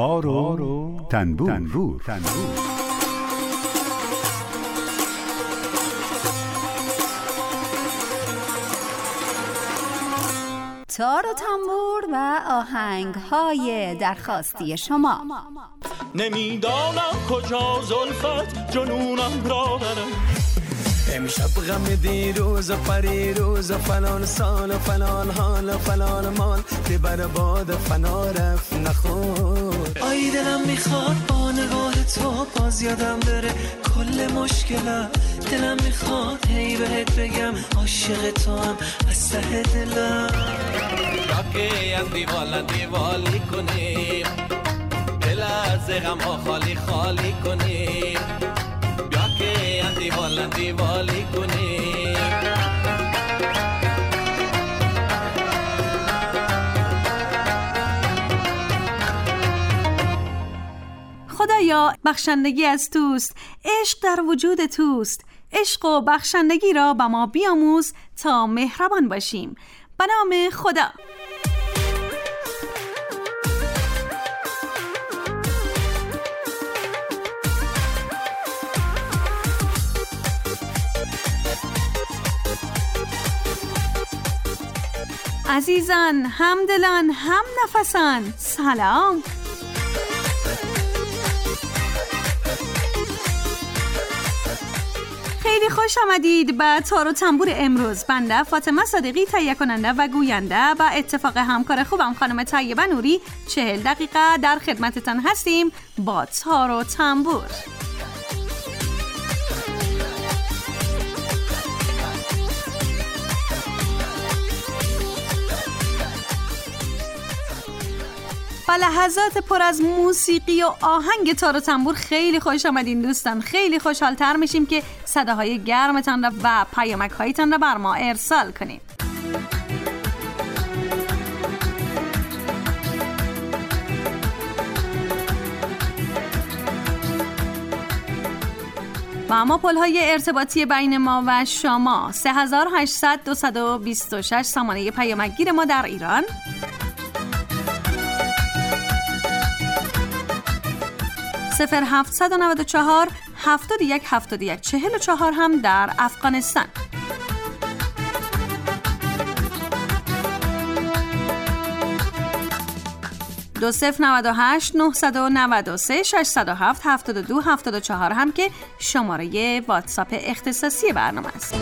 تار و تنبور. تار و تنبور و آهنگ‌های درخواستی شما. نمیدانم کجا زلفت جنونم را برم، امشب غم دیروز و پریروز و فلان سال و فلان حال و فلان مال که بر باد فنا رفت نخور. آی دلم میخواد با نگاه تو باز یادم بره کل مشکلم، دلم میخواد هی بهت بگم عاشق تو هم از ته دلم. راکه از دیوالی کنیم، دل از غم ها خالی خالی کنیم، بیا که از دیوالی کنیم. خدایا بخشندگی از توست، عشق در وجود توست، عشق و بخشندگی را به ما بیاموز تا مهربان باشیم. به نام خدا. عزیزان، همدلان، هم نفسان، سلام. خیلی خوش آمدید به تار و تنبور امروز. بنده فاطمه صادقی تهیه کننده و گوینده و اتفاق همکار خوبم خانم طیبه نوری 40 دقیقه در خدمتتان هستیم با تار و تنبور. با لحظات پر از موسیقی و آهنگ تار و تنبور خیلی خوش آمدین دوستان. خیلی خوشحال‌تر میشیم که صداهای گرمتان را و پیامک‌هایتان را بر ما ارسال کنید. و اما پل‌های ارتباطی بین ما و شما 3800 226 سامانه پیامک‌گیر ما در ایران، 0794 71 71 44 هم در افغانستان. دو 098 993 607 72 74 هم که شماره واتساپ اختصاصی برنامه است.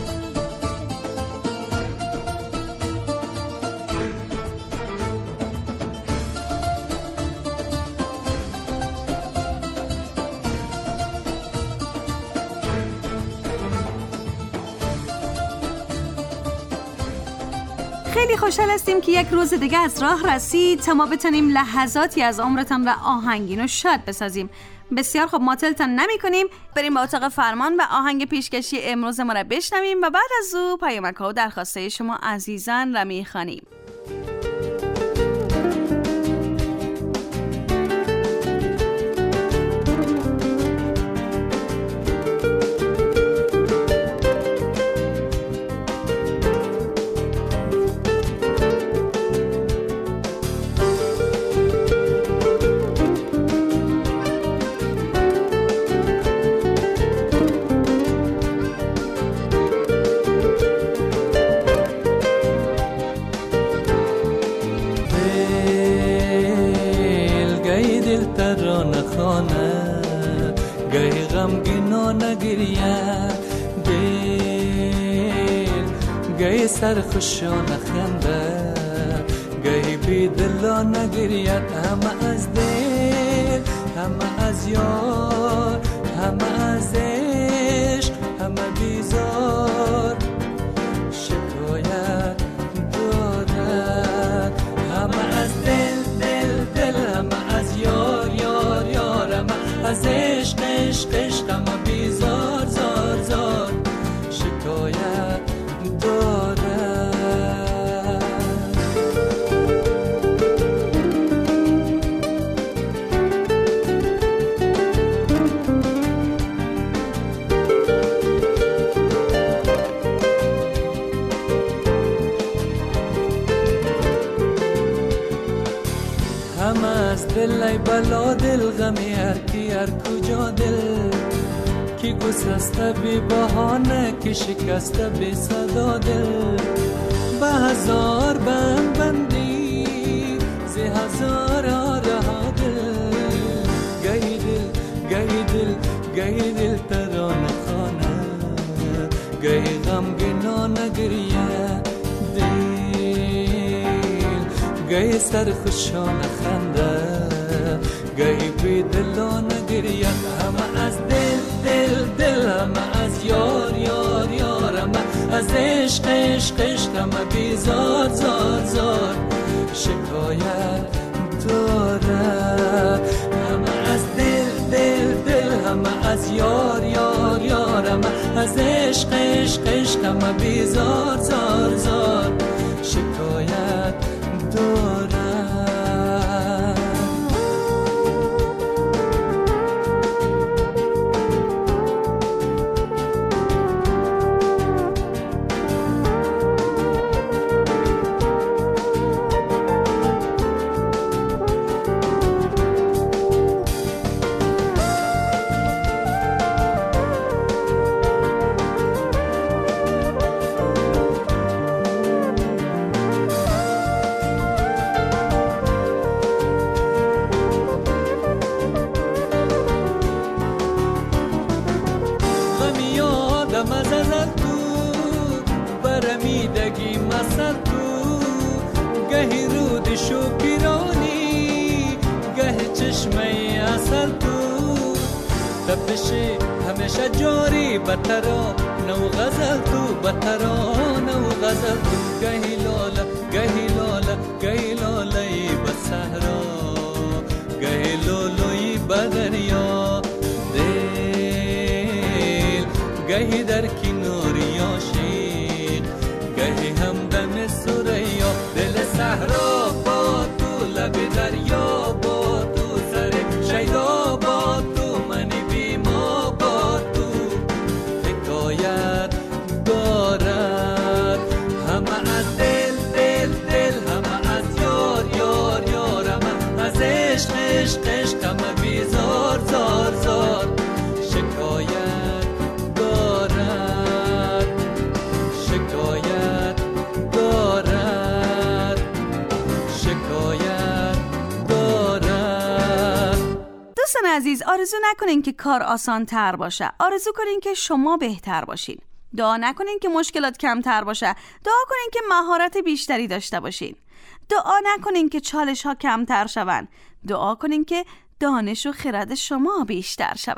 خیلی خوشحال هستیم که یک روز دیگه از راه رسید تا ما بتونیم لحظاتی از عمرتان و آهنگین رو شاد بسازیم. بسیار خوب، معطلتان نمی کنیم، بریم با اتاق فرمان و آهنگ پیشکشی امروز ما را بشنویم و بعد از او پیامک‌ها و درخواسته شما عزیزان را می‌خوانیم. گهی غمگینا نگرید دل، گهی سرخوشا نخنده، گهی بی دلا نگرید. همه از دل، همه از یار، همه از عشق، همه بیزار شکایت دارد. همه از دل دل دل، همه از یار یار یار، همه از عشق عشق عشق، همه بیزار زار زار شکایت دارد. دل ای بلا دل غمی هر کی هر کجا دل کی گسسته بی بهانه کی شکسته بی صدا دل به هزار بند بندی زی هزار رها دل گهی دل گهی دل گهی دل ترانه خانه گهی غمگینانه گریه گهی سرخوشانه خنده گهی بی دلانه گریه همه از دل دل دل همه از یار یار یار همه از عشق عشق عشق همه بی زار زار زار شکایت داره همه از دل دل دل همه از یار یار یار همه از عشق عشق عشق همه بی زار زار زار شکایت داره برمیدگی مسر تو گهی رود شو پیرانی گهی چشمه اصل تو تپش همیشه جاری بطرا نو غزل تو بطرا نو غزل تو گهی لاله گهی لاله گهی لالهی بسهرا گهی لولوی بدریا دل گهی در کناری عاشق گهی همدم سریا دل صحرا با تو لب دریا با تو سر شیدا با تو منی بیما با تو حکایت دارد همه از دل دل دل همه از یار یار یار همه از عشق عشق عشق همه بیزار زار زار شکایت دارد شکایت دارد شکایت دارد. دوستان عزیز، آرزو نکنین که کار آسان تر باشه، آرزو کنین که شما بهتر باشین. دعا نکنین که مشکلات کمتر باشه، دعا کنین که مهارت بیشتری داشته باشین. دعا نکنین که چالش ها کمتر شون، دعا کنین که دانش و خرد شما بیشتر شود.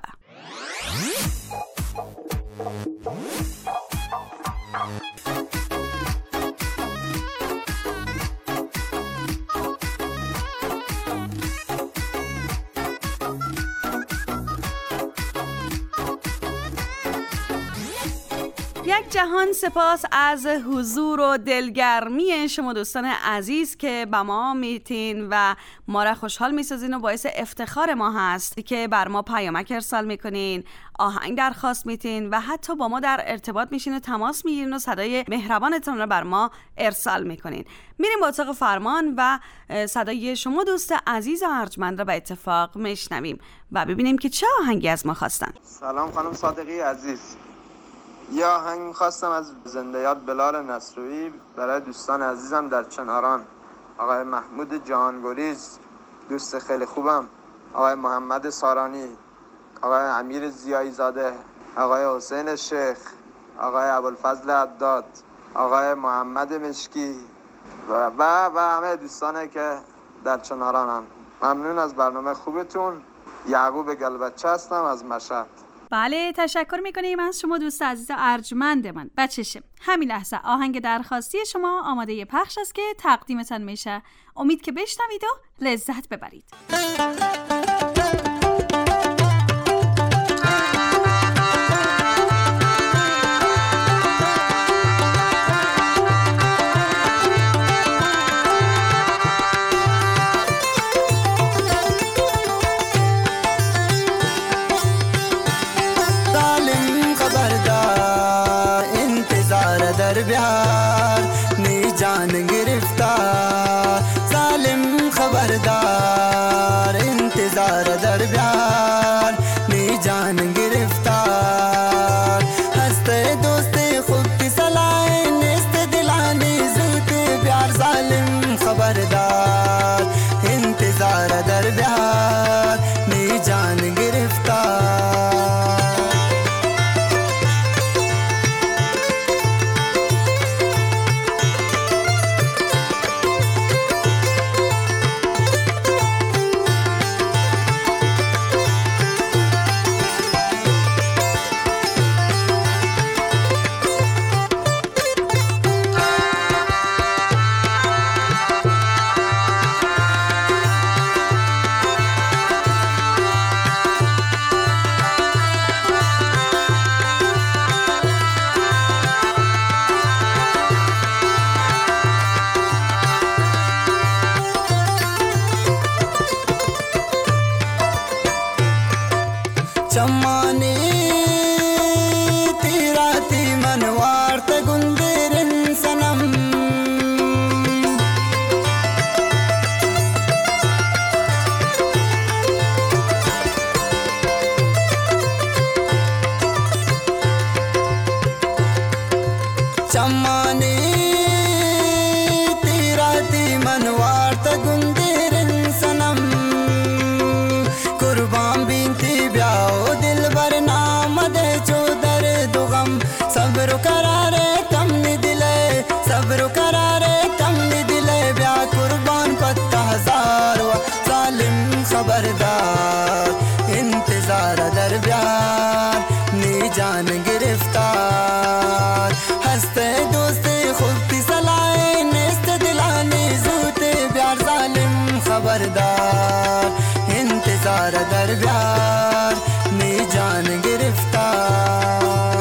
یک جهان سپاس از حضور و دلگرمی شما دوستان عزیز که با ما میتین و ما را خوشحال میسازین و باعث افتخار ما هست که بر ما پیامک ارسال میکنین، آهنگ درخواست میتین و حتی با ما در ارتباط میشین و تماس میگیرین و صدای مهربانتون رو بر ما ارسال میکنین. میریم با اتاق فرمان و صدای شما دوست عزیز و ارجمند را به اتفاق میشنویم و ببینیم که چه آهنگی از ما خواستن. سلام خانم صادقی عزیز، یه آهنگ خواستم از زنده یاد بلال نصروی برای دوستان عزیزم در چناران، آقای محمود جهانگریز دوست خیلی خوبم، آقای محمد سارانی، آقای امیر زیایی زاده، آقای حسین شیخ، آقای ابوالفضل عداد، آقای محمد مشکی و همه دوستانه که در چنارانم. ممنون از برنامه خوبتون. یعقوب گلبچه هستم از مشهد. بله، تشکر میکنیم از شما دوست عزیز ارجمند من. بچشه همین لحظه آهنگ درخواستی شما آماده پخش است که تقدیمتان میشه. امید که بشنوید و لذت ببرید. بیار نی جان گرفتار ظالم خبردار منوارت گندرن سنم چمانی تیراتی منوارت گندرن سنم قربان بینتی بیاو دل بر نام دے چو درد و غم صبر و قرار کم نی دلے صبر و قرار کم نی دلے بیا قربان پتہ ہزار و ظالم خبردار انتظار در بیار نی جان گرفتار ہستے دوست خوبی سلائے نیست دلانی زوت بیار ظالم خبردار انتظار در بیار نی جان گرفتار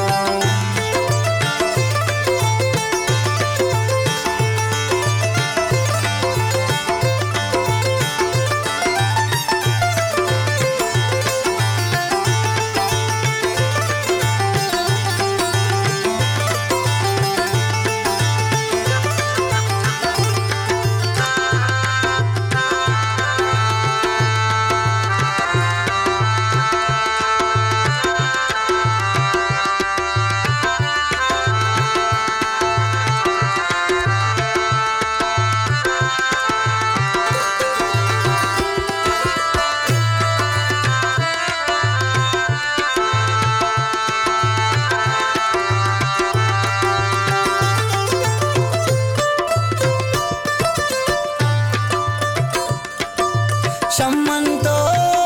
شمن تو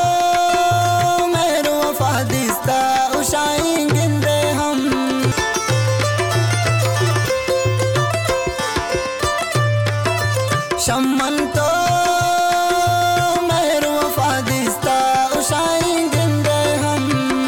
میرو وفادیستا اشائیں گندے ہم شمن تو میرو وفادیستا اشائیں گندے ہم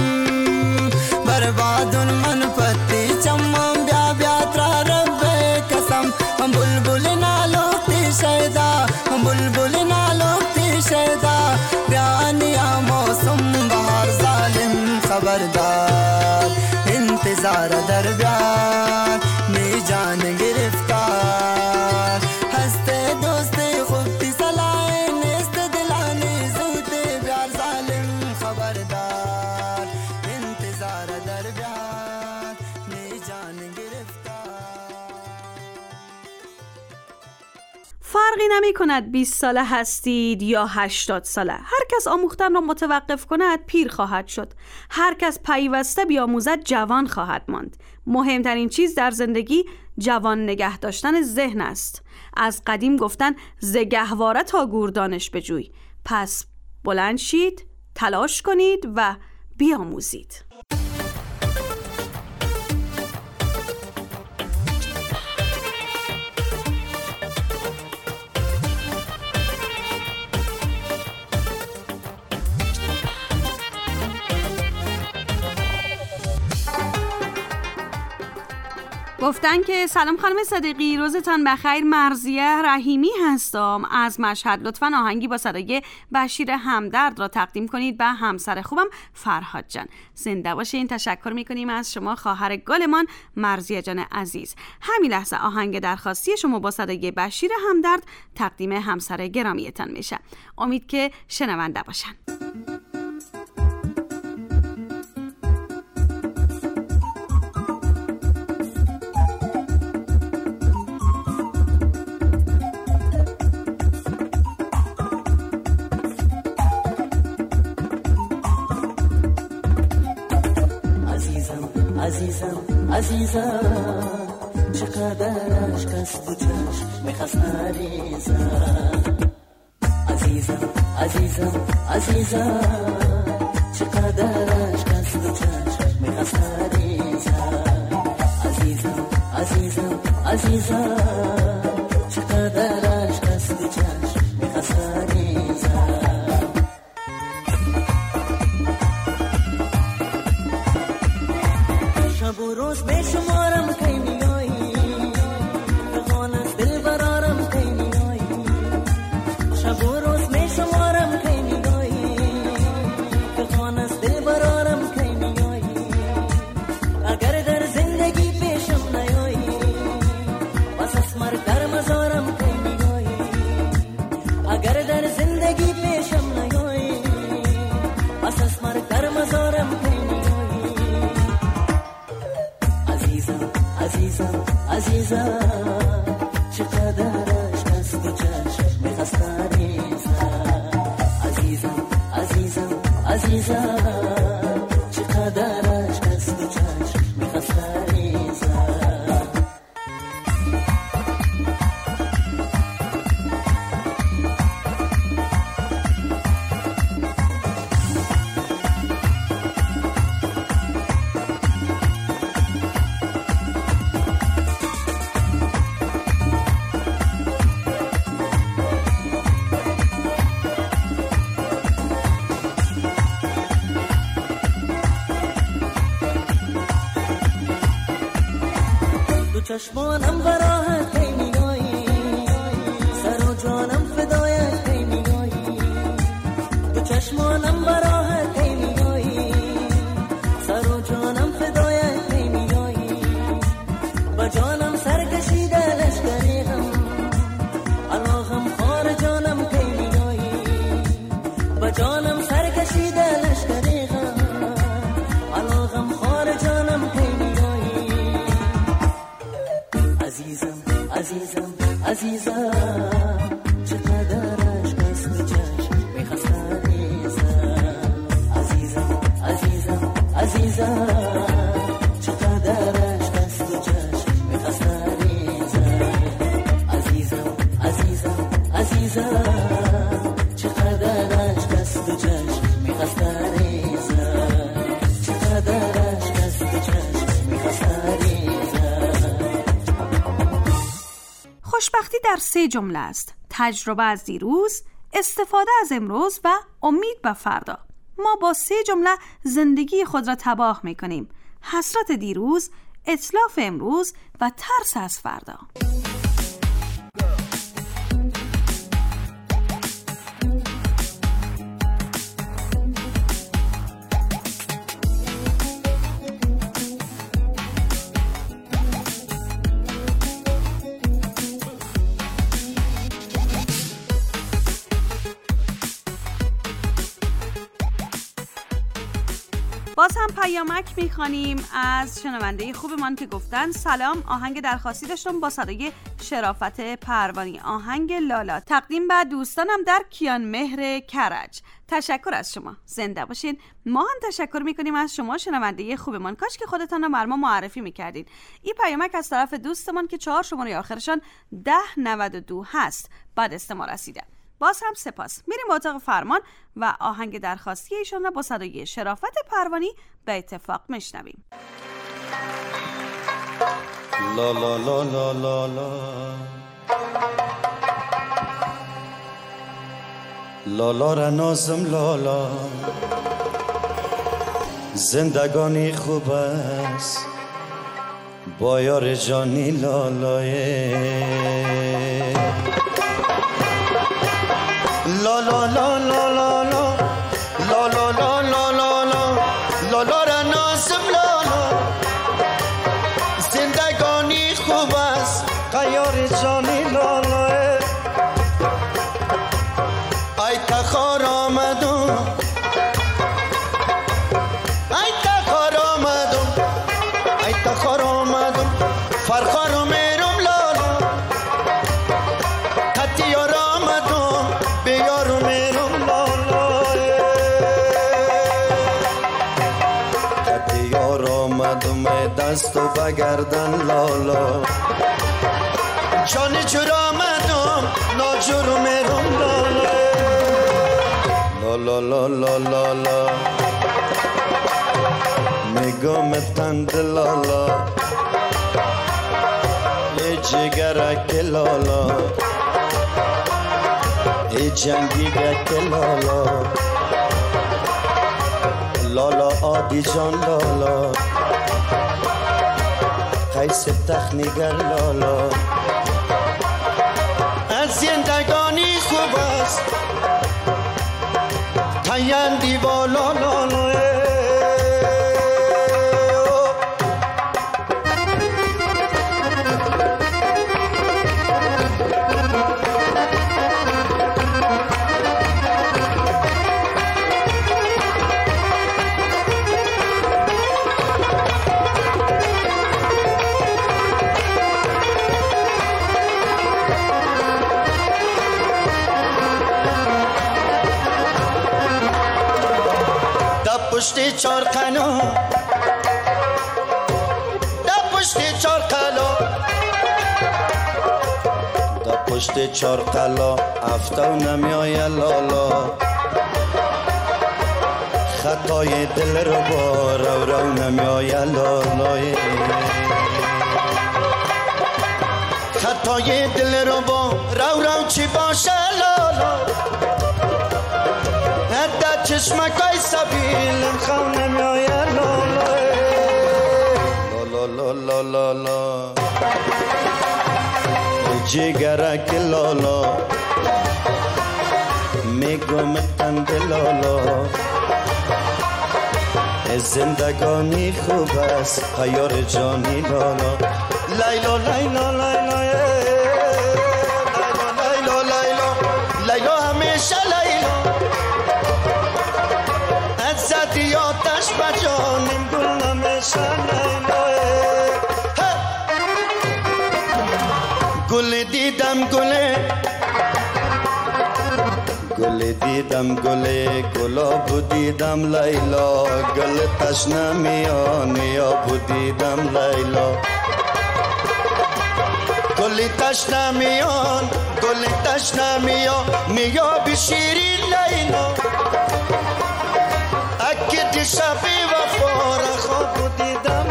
برباد من پتی چمم بیا بیا ترا رب قسم ہم بلبل نالوتی شیدا ہم بلبل نالوتی شیدا بیانیا موسم بہار ظالم خبردار انتظار در بیار نی جان گرفتار ہستے دوست خوبی سلائے نیست دلانی زود بیار ظالم خبردار انتظار در بیار نی جان گرفتار. فرقی نمی کند 20 ساله هستید یا 80 ساله. هر کس آموختن را متوقف کند پیر خواهد شد. هر کس پیوسته بیاموزد جوان خواهد ماند. مهمترین چیز در زندگی جوان نگه داشتن ذهن است. از قدیم گفتن ز گهواره تا گور دانش بجوی. پس بلند شید، تلاش کنید و بیاموزید. گفتن که سلام خانم صدیقی، روزتان بخیر. مرضیه رحیمی هستم از مشهد. لطفاً آهنگی با صدای بشیر همدرد را تقدیم کنید به همسر خوبم فرهاد جان. زنده باشین. تشکر میکنیم از شما خواهر گلمان مرضیه جان عزیز. همین لحظه آهنگ درخواستی شما با صدای بشیر همدرد تقدیم همسر گرامیتان میشه. امید که شنونده باشن. عزیزم چقدر عشق است تو چشم میخواست نریزم. عزیزم چقدر عشق است تو چشم میخواست نریزم. عزیزم چقدر عشق است تو چشم میخواست نریزم. شب و روز بشمارم کی میایی، فغان از دل برارم کی میایی. شب و روز بشمارم کی میایی، فغان از دل برارم کی میایی. اگر در زندگی پیش عزیزم عزیزم عزیزم چقدرش دست و چشم میخواستن عزیزم عزیزم عزیزم چقدرش دست و چشم میخواستن چشمانم براحت کی میگایی سر و جانم فدایت کی میگایی دو چشمانم براحت کی میگایی سر و جانم فدایت کی میگایی با جانم سر کشیده لشکری غم علاقم خار جانم کی میگایی با جانم سر کشیده لشکری غم علاقم خار جانم کی عزیزم عزیزم عزیزم چقدرش دست و چشم میخواستن عزیزم عزیزم عزیزم چقدرش دست و چشم میخواستن عزیزم عزیزم عزیزم چقدرش دست و چشم میخواستن چقدرش دست و چشم میخواستن. خوشبختی در 3 جمله است: تجربه از دیروز، استفاده از امروز و امید به فردا. ما با 3 جمله زندگی خود را تباه می‌کنیم: حسرت دیروز، اتلاف امروز و ترس از فردا. باز هم پیامک میخوانیم از شنونده خوبمان که گفتن سلام، آهنگ درخواستی داشتم با صدای شرافت پروانی، آهنگ لالا، تقدیم به دوستانم در کیان مهر کرج. تشکر از شما، زنده باشین. ما هم تشکر میکنیم از شما شنونده خوبمان. کاش که خودتان رو بر ما معرفی میکردین. این پیامک از طرف دوستمان که 4 شماره آخرشان 1092 هست بعد است ما رسیده. باز هم سپاس. میریم به اتاق فرمان و آهنگ درخواستی ایشان را با صدای شرافت پروانی به اتفاق میشنویم. لا لا لا لا لا لا لالا را نازم لالا، زندگانی خوب است با یار جانی لالای. لا لا لا لا لا لا لا لا لا لا لا لا لالا را نازم لالا، زندگانی خوب است قیار جانی لالا. ای تخار آمدم، ای تخار آمدم، ای تخار آمدم، فرخار میرم لالا، قطیار آمدم بیار میرم لالا، قطیار آمدم دست و بگردن لالا، جانی جور آمدم ناجور میرم لالا. لا لا لا لا لا نگام تند لالا، ای جگرک لالا، ای جنگیگک لالا، لالا آدی جان لالا، قیس تخنیگر لالا. از زندگانی خوب است تایندی بالا لالا. پشت چار قنا در پشت چار قلا در پشت چار قلا افتو نمیای لالا خطای دل رو با رو نمیای لالای خطای دل رو با رو چی باشه لالا در چشمکای سبیل خون نمیای لالا لالا جگرک لالا میگم تند لالا زندگانی خوب است پیار جانی لالا لیلا لیلا لیلا لیلا لیلا لیلا همیشه لیلا از زدی آتش بجانیم گل همیشه لیلا گل دیدم گل دیدم گلاب دیدم لیلا گل تشنه میان یاب دیدم لیلا گل تشنه میان میاب شیرین لیلا اگه دیشبی وفا را خواب دیدم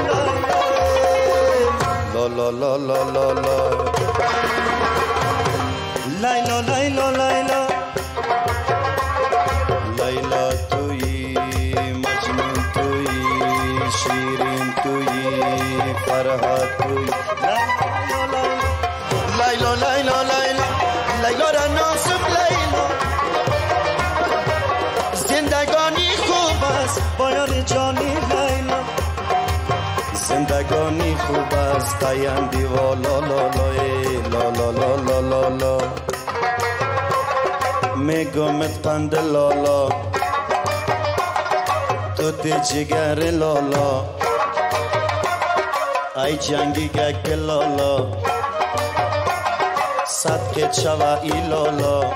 لیلا لا لا لا لا لا لیلا لیلا لیلا تویی مجنون تویی شیرین تویی فرهاد تویی لیلا لیلا لیلا لیلا را نازک لیلا زندگانی خوب است با یار جانی لیلا زندگانی خوب است تایندی والا لا لا لا لا لا میگمت قند لالا تو تی جگر لالا ای جنگی گک لالا صد که چوایی لالا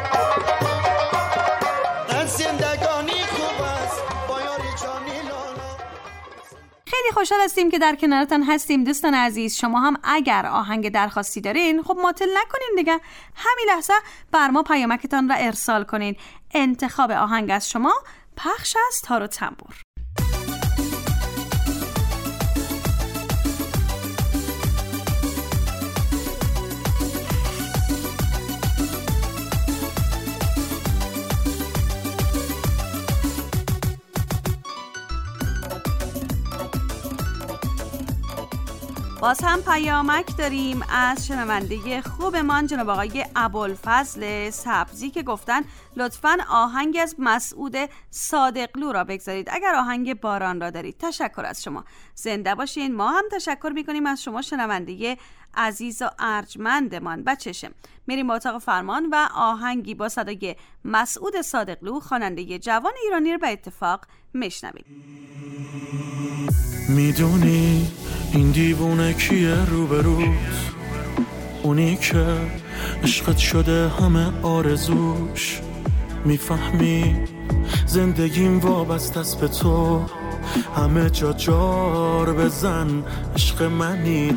زندگانی خوب است با یار جانی لالا. خیلی خوشحال هستیم که در کنارتان هستیم دوستان عزیز. شما هم اگر آهنگ درخواستی دارین خب معطل نکنین دیگه، همین لحظه بر ما پیامکتان را ارسال کنین. انتخاب آهنگ از شما، پخش از تار و تنبور. باز هم پیامک داریم از شنونده خوبمان جناب آقای ابوالفضل سبزی که گفتن لطفاً آهنگ از مسعود صادقلو را بگذارید اگر آهنگ باران را دارید. تشکر از شما، زنده باشین. ما هم تشکر میکنیم از شما شنونده عزیز و ارجمندمان. بچشم میریم با اتاق فرمان و آهنگی با صدای مسعود صادقلو خواننده جوان ایرانی رو به اتفاق میشنویم. میدونی این دیوونه کیه روبروت؟ اونی که عشقت شده همه آرزوش. میفهمی زندگیم وابسته است به تو، همه جا جار بزن عشق منی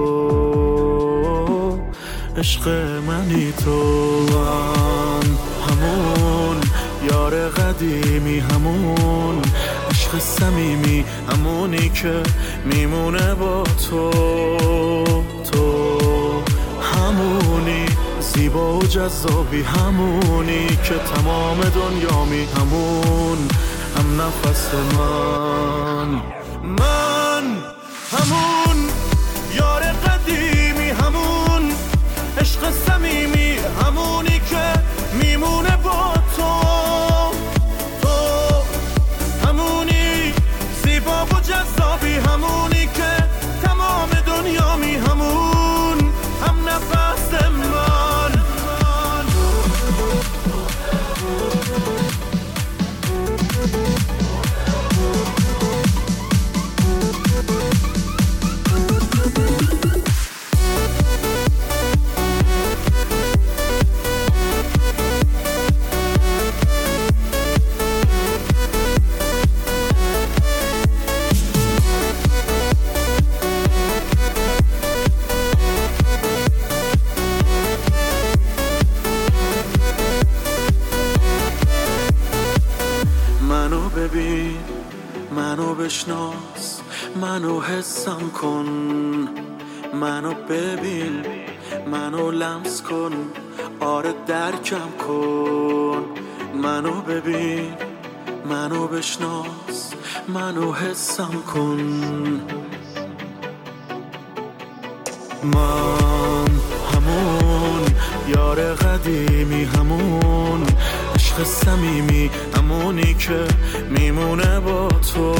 تو، عشق منی تو. من همون یار قدیمی، همون عشق صمیمی، همونی که میمونه با تو. تو همونی زیبا و جذابی، همونی که تمام دنیامی، همون هم نفس من همون یار قدیمی، همون عشق صمیمی، همونی که میمونه با تو. تو همونی زیبا و جذابی، همونی که تمام دنیامی، همون هم نفس من. بشناس، منو حسم کن، منو ببین، منو لمس کن، آره درکم کن. منو ببین، منو بشناس، منو حسم کن. من همون یار قدیمی، همون عشق صمیمی، همونی که میمونه با تو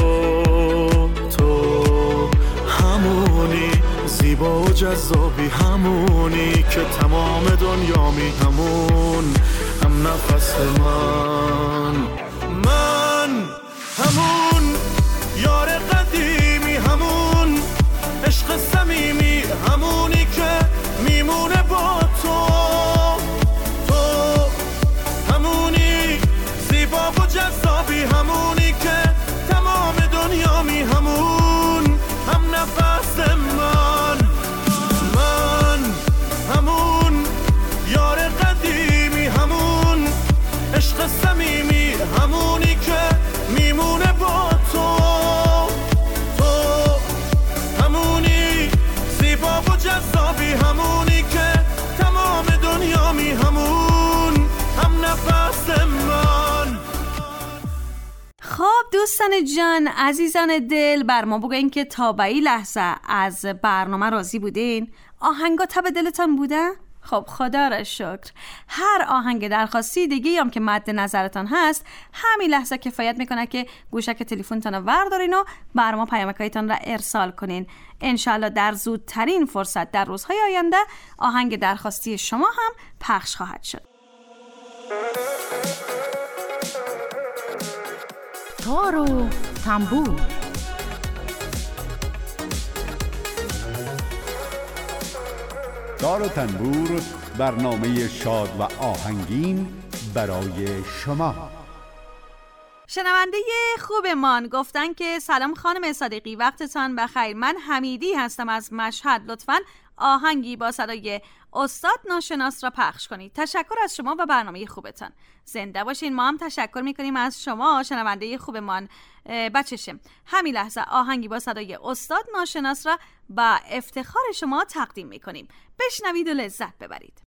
همونی زیبا و جذابی، همونی که تمام دنیامی، همون هم نفس من همون یار قدیمی، همون عشق صمیمی، همونی که میمونه با تو همونی زیبا و جذابی، همونی که تمام دنیامی، همون هم نفس من همون یار قدیمی، همون عشق صمیمی، همونی که میمونه با تو همونی زیبا و جذابی، همونی که تمام دنیامی، همون هم نفس من. خب دوستان جان، عزیزان دل، بر ما بگوین که تا به این لحظه از برنامه راضی بودین؟ آهنگا تب دلتان بوده؟ خب خدا را شکر. هر آهنگ درخواستی دیگه هم که مد نظرتان هست، همین لحظه کفایت میکنه که گوشک تلفنتان رو وردارین و بر ما پیامکایتان را ارسال کنین. انشالله در زودترین فرصت در روزهای آینده آهنگ درخواستی شما هم پخش خواهد شد. تار و تنبور. تار و تنبور، برنامه شاد و آهنگین برای شما. شنونده خوبمان گفتن که سلام خانم صادقی، وقتتان بخیر. من حمیدی هستم از مشهد. لطفاً آهنگی با صدای استاد ناشناس را پخش کنید. تشکر از شما و برنامه خوبتان. زنده باشین. ما هم تشکر میکنیم از شما شنونده خوبمان. بچشم همین لحظه آهنگی با صدای استاد ناشناس را با افتخار شما تقدیم میکنیم. بشنوید و لذت ببرید.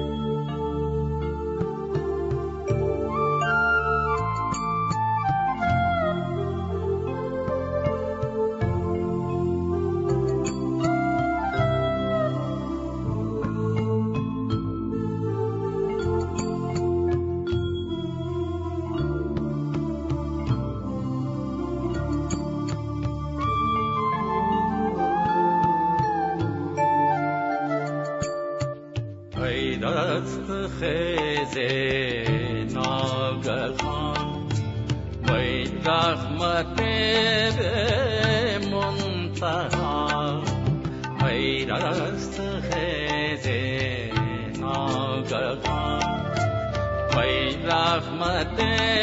دست خیز ناگهان وی رحمت منتها، وی دست خیز ناگهان وی رحمت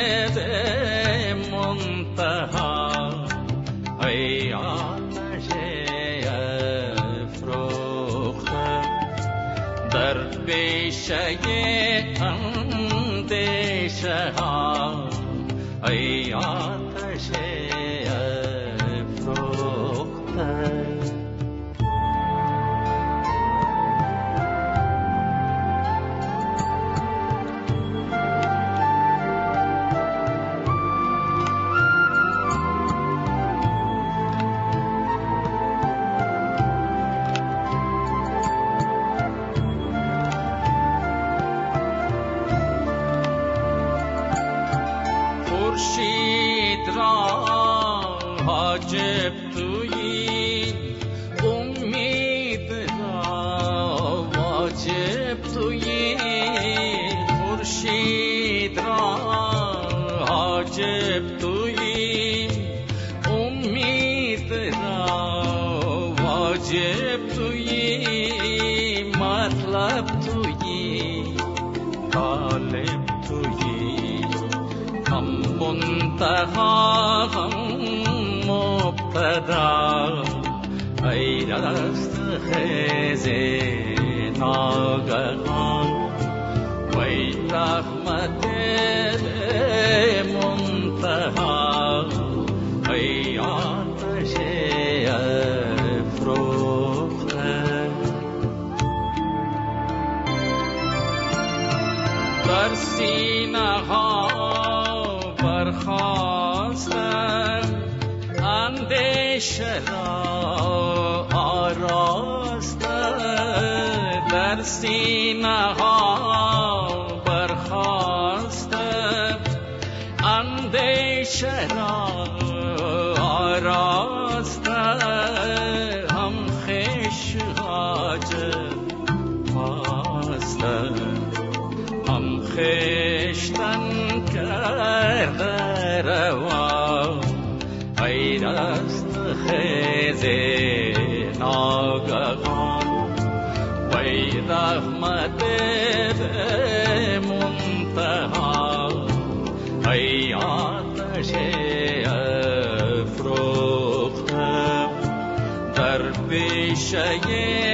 منتها، وی آتش افروخته در بیشه اندیشه ها، ای آتش افروخته. خورشید را حاجب تویی، امید را واجب تویی. خورشید را حاجب تویی، امید را واجب تویی. مطلب تویی، طالب تویی، هم منتها هم مبتدا. ای دست خیز ناگهان وی رحمت منتها، ای در سینه ها برخاستم اندیشه را آراسته در سینه ها برخاستم اندیشه را آراسته هم خویش حاجت خواستم هم خویشتن کرده روا ای دست خیز ناگهان و ای رحمت به منتها ای آتش افروختم در پیشه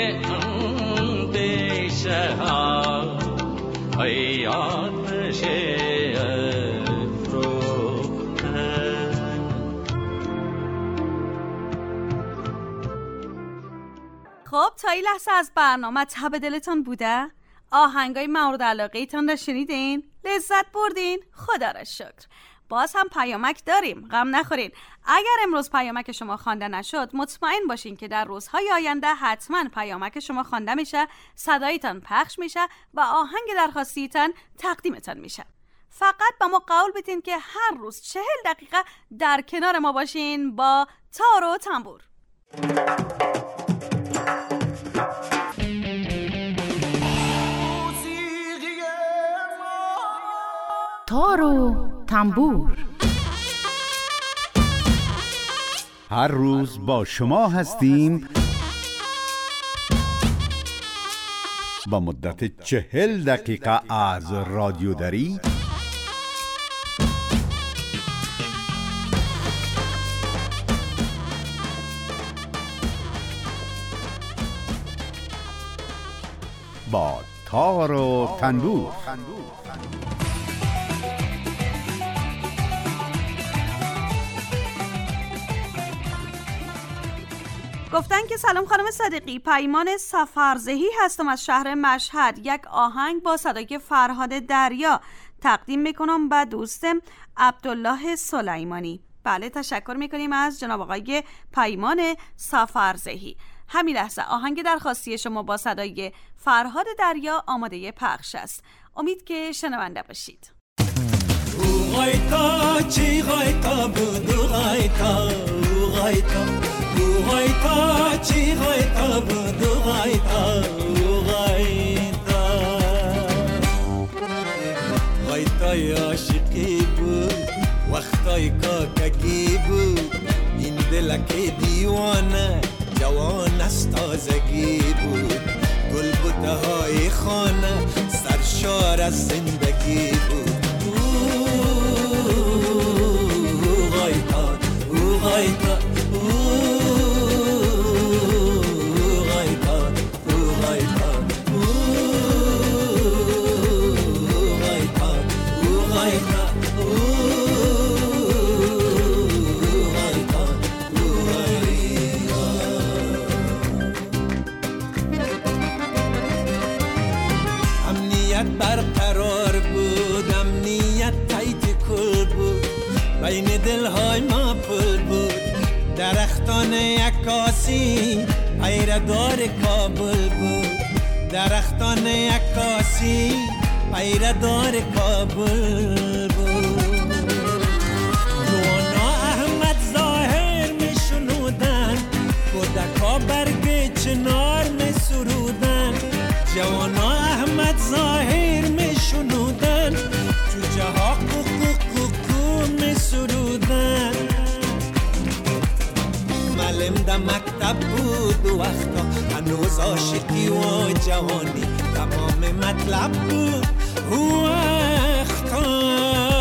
اندیشه ها ای آتش خب تا این لحظه از برنامه تب دلتان بوده؟ آهنگای مورد علاقه تان را شنیدین؟ لذت بردین؟ خدا را شکر. باز هم پیامک داریم، غم نخورین. اگر امروز پیامک شما خوانده نشد مطمئن باشین که در روزهای آینده حتما پیامک شما خوانده میشه، صدایتان پخش میشه و آهنگ درخواستیتان تقدیمتان میشه. فقط با ما قول بدین که هر روز 40 دقیقه در کنار ما باشین با تار و تنبور. تار و تنبور هر روز با شما هستیم با مدت 40 دقیقه از رادیوداری با تار و تنبور. گفتن که سلام خانم صدیقی، پیمان سفرزهی هستم از شهر مشهد. یک آهنگ با صدای فرهاد دریا تقدیم میکنم به دوستم عبدالله سلیمانی. بله، تشکر میکنیم از جناب آقای پیمان سفرزهی. همین لحظه آهنگ درخواستی شما با صدای فرهاد دریا آماده پخش است. امید که شنونده باشید. غایتا چی غایتا بودو غایتا غایتا غایتا چی غایتا بودو غایتا غایتا غایتای عاشقی بود وقتای کاکگی بود این دلک دیوانه جوان از تازگی بود گل بوته های خانه سرشار از زندگی بود غایتا غایتا برقرار بود امنیت تایت کل بود بین دلهای ما پل بود درختان عکاسی پیردار کابل بود درختان عکاسی پیردار کابل بود جوانا احمد ظاهر می شنودن کودکا برگ چنار می سرودن جوانا احمد ظاهر می شنودن جوجه ها کوکو می سرودن معلم در مکتب بود وقتا هنوز عاشقی و جوانی تمام مطلب بود وقتا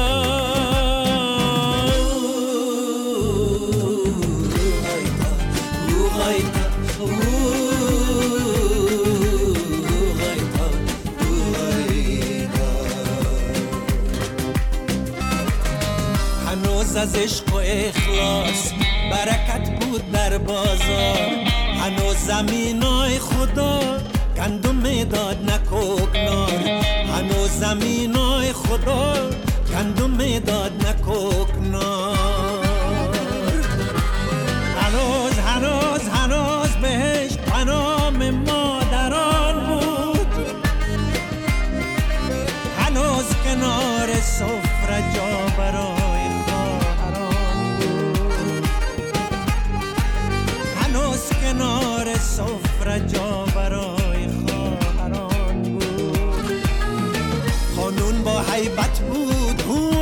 از عشق و اخلاص برکت بود در بازار هنوز زمینای خدا گندم میداد نکوکنار هنوز زمینای خدا گندم داد نکوکنار. هنوز بهشت پنام مادران بود، هنوز کنار سفره جا برای خواهران بود، هنوز کنار سفره جا برای خواهران بود. قانون با هیبت بود هو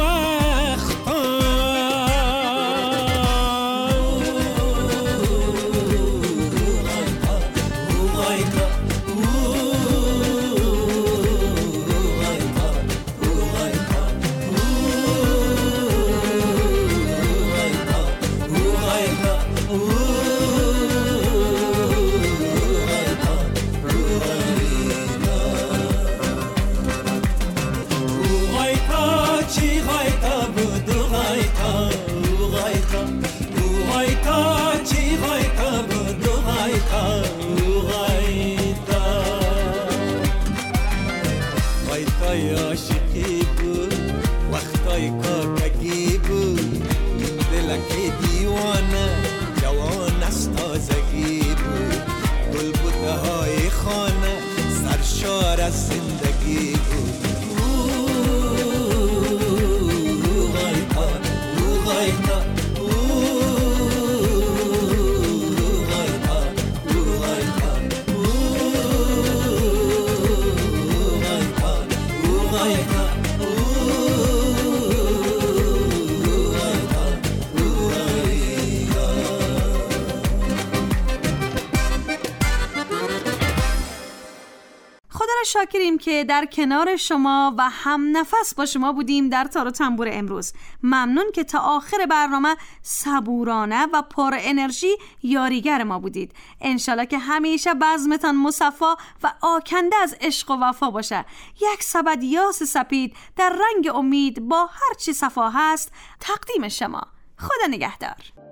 عاشقی بود، وقتای کاکگی بود، دلک دیوانه جوان از تازگی بود، گلبوته های خانه سرشار از زندگی بود. شاکریم که در کنار شما و هم نفس با شما بودیم در تار و تنبور امروز. ممنون که تا آخر برنامه صبورانه و پر انرژی یاریگر ما بودید. انشالله که همیشه بزمتان مصفا و آکنده از عشق و وفا باشه. یک سبد یاس سپید در رنگ امید با هر چی صفا هست تقدیم شما. خدا نگهدار.